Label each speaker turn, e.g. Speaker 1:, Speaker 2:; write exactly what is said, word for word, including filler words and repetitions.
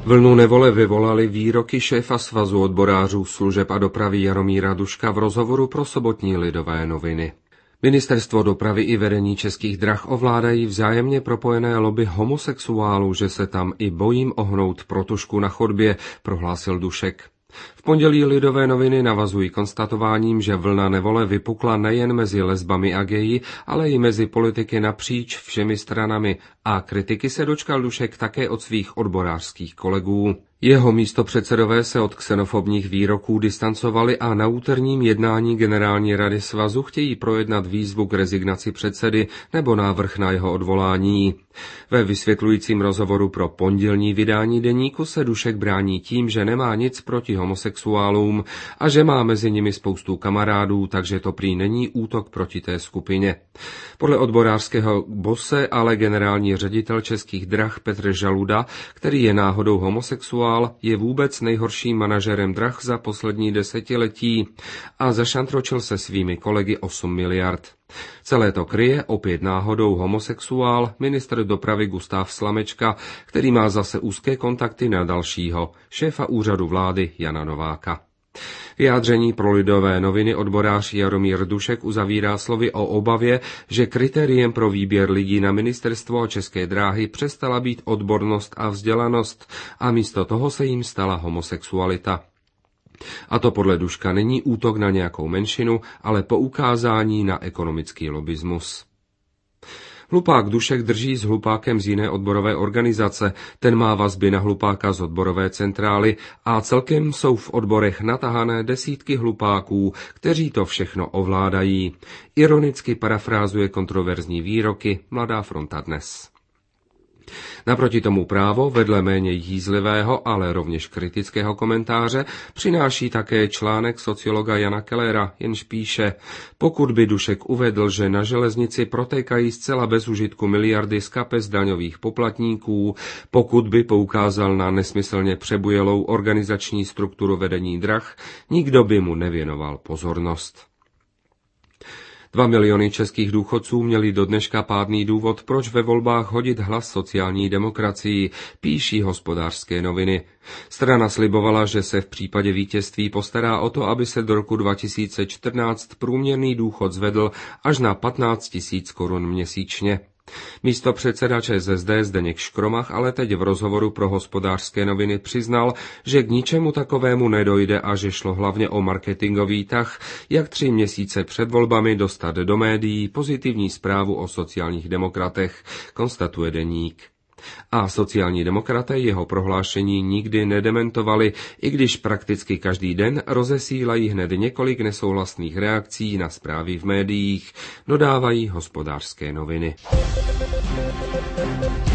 Speaker 1: Vlnu nevole vyvolaly výroky šéfa Svazu odborářů služeb a dopravy Jaromíra Duška v rozhovoru pro sobotní Lidové noviny. Ministerstvo dopravy i vedení Českých drah ovládají vzájemně propojené lobby homosexuálů, že se tam i bojím ohnout protušku na chodbě, prohlásil Dušek. V pondělí Lidové noviny navazují konstatováním, že vlna nevole vypukla nejen mezi lesbami a geji, ale i mezi politiky napříč všemi stranami a kritiky se dočkal Dušek také od svých odborářských kolegů. Jeho místopředsedové se od xenofobních výroků distancovali a na úterním jednání Generální rady svazu chtějí projednat výzvu k rezignaci předsedy nebo návrh na jeho odvolání. Ve vysvětlujícím rozhovoru pro pondělní vydání deníku se Dušek brání tím, že nemá nic proti homosexuálům a že má mezi nimi spoustu kamarádů, takže to prý není útok proti té skupině. Podle odborářského bose ale generální ředitel Českých drah Petr Žaluda, který je náhodou homosexuál, je vůbec nejhorším manažerem drah za poslední desetiletí a zašantročil se svými kolegy osm miliard. Celé to kryje opět náhodou homosexuál, ministr dopravy Gustav Slamečka, který má zase úzké kontakty na dalšího, šéfa úřadu vlády Jana Nováka. Vyjádření pro Lidové noviny odborář Jaromír Dušek uzavírá slovy o obavě, že kritériem pro výběr lidí na ministerstvo a České dráhy přestala být odbornost a vzdělanost a místo toho se jim stala homosexualita. A to podle Duška není útok na nějakou menšinu, ale poukázání na ekonomický lobismus. Hlupák Dušek drží s hlupákem z jiné odborové organizace, ten má vazby na hlupáka z odborové centrály a celkem jsou v odborech natahané desítky hlupáků, kteří to všechno ovládají. Ironicky parafrázuje kontroverzní výroky Mladá fronta dnes. Naproti tomu Právo, vedle méně jízlivého, ale rovněž kritického komentáře, přináší také článek sociologa Jana Kellera, jenž píše: pokud by Dušek uvedl, že na železnici protékají zcela bez užitku miliardy z kapes daňových poplatníků, pokud by poukázal na nesmyslně přebujelou organizační strukturu vedení drah, nikdo by mu nevěnoval pozornost. Dva miliony českých důchodců měli do dneška pádný důvod, proč ve volbách hodit hlas sociální demokracii, píší Hospodářské noviny. Strana slibovala, že se v případě vítězství postará o to, aby se do roku dva tisíce čtrnáct průměrný důchod zvedl až na patnáct tisíc korun měsíčně. Místopředseda ČSSD Zdeněk Škromach ale teď v rozhovoru pro Hospodářské noviny přiznal, že k ničemu takovému nedojde a že šlo hlavně o marketingový tah, jak tři měsíce před volbami dostat do médií pozitivní zprávu o sociálních demokratech, konstatuje deník. A sociální demokraté jeho prohlášení nikdy nedementovali, i když prakticky každý den rozesílají hned několik nesouhlasných reakcí na zprávy v médiích, dodávají Hospodářské noviny.